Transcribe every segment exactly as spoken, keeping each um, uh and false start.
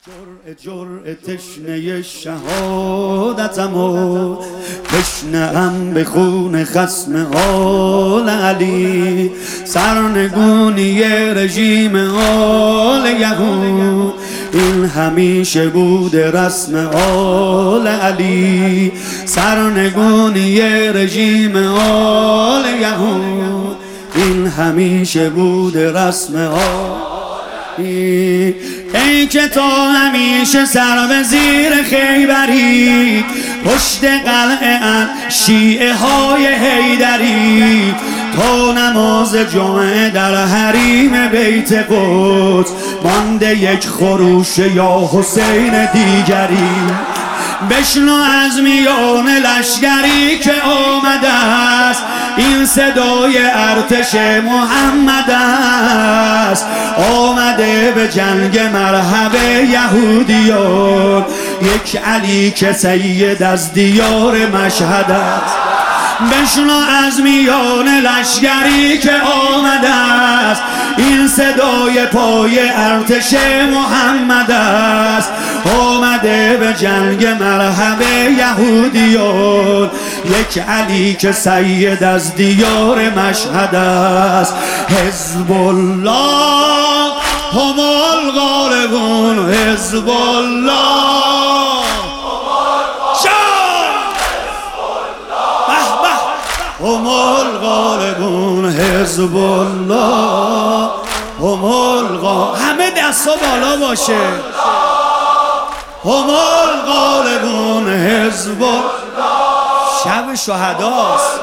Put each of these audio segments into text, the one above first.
جرعه جرعه تشنه شهادتم و تشنه‌ام به خون خصم آل علی، سرنگونی رژیم آل یهود این همیشه بود رسم آل علی، سرنگونی رژیم آل یهود این همیشه بود رسم آل. ای که تا همیشه سر به زیر خیبری، پشت قلعه شیعه های حیدری، تا نماز جمعه در حریم بیت قدس مانده یک خروش یا حسین دیگری. بشنو از میان لشگری که آمده است، این صدای ارتش محمد است، آمده به جنگ مرحب یهودیان، یک علی که سید از دیار مشهد است. بشنو از میان لشگری که آمده است، این صدای پای ارتش محمد است، آمده به جنگ مرحب یهودیان، یک علی که سید از دیار مشهد است. حزب الله هم الغالبون، حزب الله هم الغالبون، حزب الله هم الغالبون. همه دستا بالا باشه. هم الغالبون، حزب الله. شب شهداست.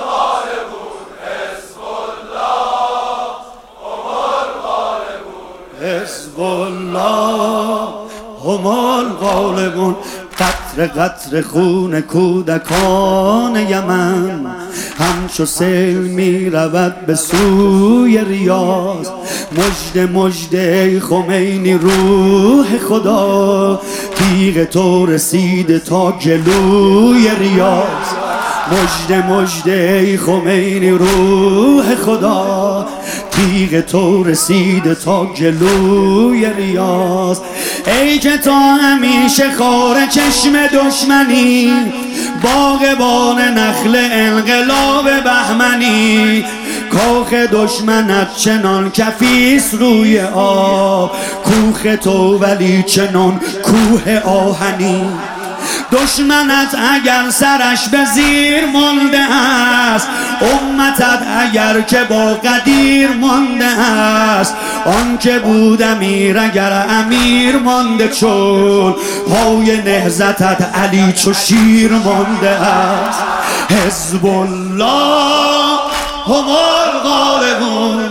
حزب الله هم الغالبون. قطر قطر خون کودکان یمن همچو سیل می رود به سوی ریاض. مژده مژده ای خمینی روح خدا، تیغ تو رسیده تا جلوی ریاض. مژده مژده ای خمینی روح خدا، تیغ تو رسیده تا جلوی ریاض. ای که تا همیشه خار چشم دشمنی، باغبان نخل انقلاب بهمنی، کاخ دشمنت چنان کفیس روی آب، کوخ تو ولی چنان کوه آهنی. دشمنت اگر سرش به زیر مانده است، امتت اگر که با قدیر مانده است، آن که بود امیر اگر امیر مانده، چون پای نهضتت علی چو شیر مانده است. حزب الله هم الغالبون،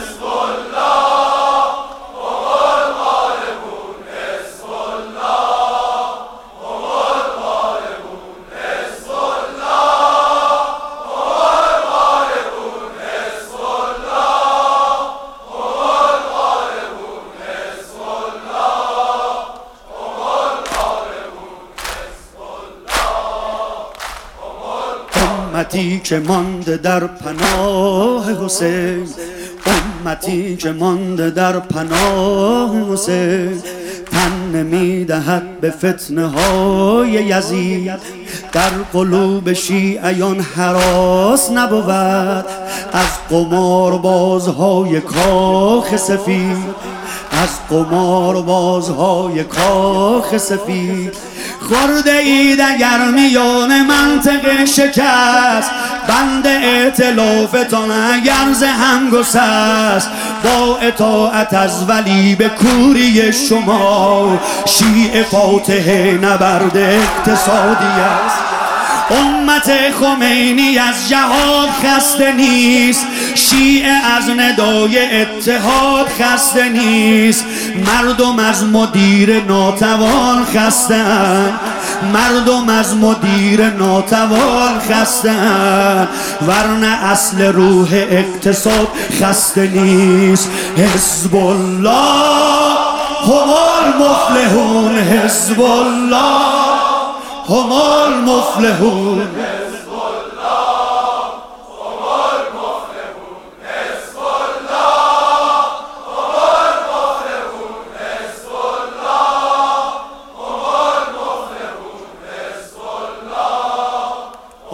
امتی که مانده در پناه حسین، امتی که مانده در پناه حسین، تن نمیدهد به فتنه های یزید. در قلوب شیعیان هراس نبود از قماربازهای کاخ سفید، از قماربازهای کاخ سفید. خورده اید اگر میان منطقه شکست، بند ائتلافتان اگر ز هم گسست، با اطاعت از ولی به کوری شما، شیعه فاتح نبرد اقتصادی است. امت خمینی از جهاد خسته نیست، شیعه از ندای اتحاد خسته نیست. مردم از مدیر ناتوان خسته‌اند، مردم از مدیر ناتوان خسته‌اند، ورنه اصل روح اقتصاد خسته نیست. حزب الله هم المفلحون، حزب الله هم المفلحون.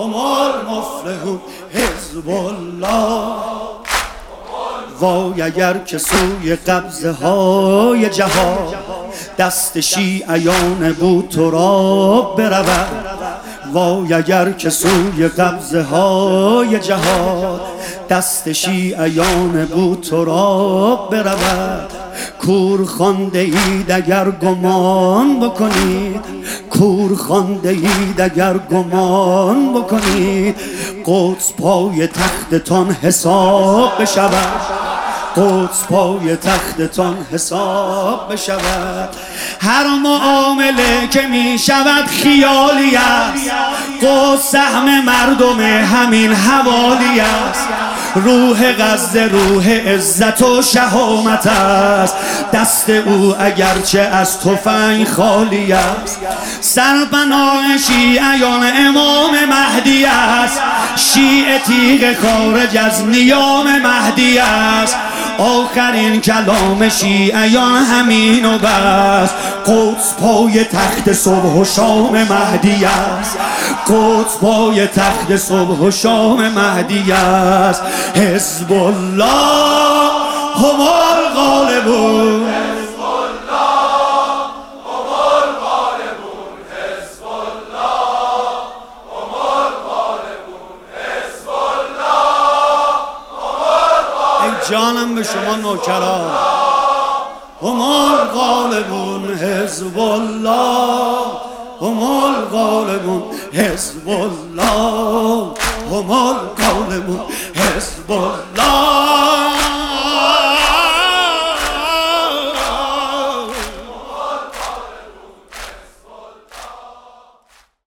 هم المفلحون حزب الله. وای اگر که سوی قبضه های جهاد دست شیعیان بود تو را برود، وای اگر که سوی قبضه های جهاد دست شیعیان بود تو را برود. کور خوانده اید اگر گمان بکنید، کور خوانده اید اگر گمان بکنید، قدس پای تختتان حساب بشود، قدس پای تختتان حساب بشود. هر معامله که می شود خیالی است، قدس سهم مردم همین حوالی است. روح غزه روح عزت و شهامت است، دست او اگرچه از تفنگ خالی است. سرپناه شیعیان امام مهدی است، شیعه تیغ خارج از نیام مهدی است. آخرین کلام شیعیان همین و بس، قدس پای تخت صبح و شام مهدی است، قدس پای تخت صبح و شام مهدی است. حزب الله هم الغالبون، حزب الله هم الغالبون، حزب الله هم الغالبون، حزب الله هم الغالبون. ای جانم به شما نوکران، هم الغالبون حزب الله، هم الغالبون حزب الله، هم الغالبون حزب الله.